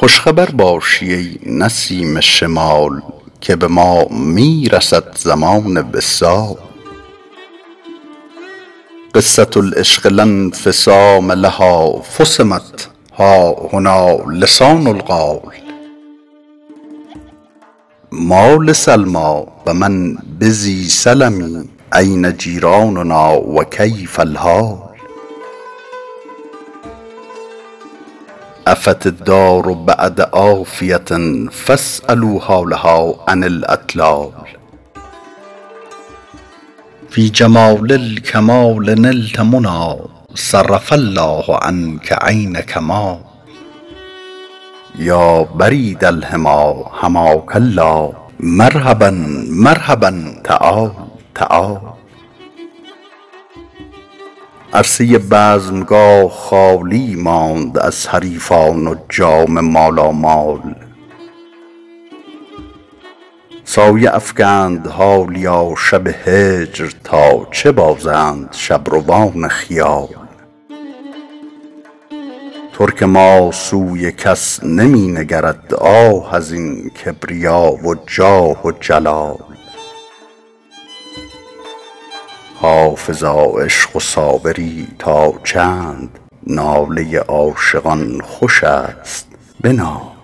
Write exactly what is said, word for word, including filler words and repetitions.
خوشخبر باشی ای نسیم شمال که به ما می رسد زمان وصال. قصة العشق لا انفصام لها فصمت ها هنا لسان القول. ما لسلمی و من بذی سلمی أین جیراننا و کیف الحال. عفت الدار بعد عافیة فاسألوا حالها عن الأطلال. فی جمال الکمال نلت منی صرف الله عنک عین کمال. یا برید الحمی حماک الله مرحبا مرحبا تعال تعال. عرصه بزمگاه خالی ماند از حریفان و جام مالامال. سایه افکند حالیا شب هجر تا چه بازند شبروان خیال. ترک ما سوی کس نمی نگرد آه از این کبریا و جاه و جلال. حافظا عشق و صابری تا چند ناله عاشقان خوش است بنال.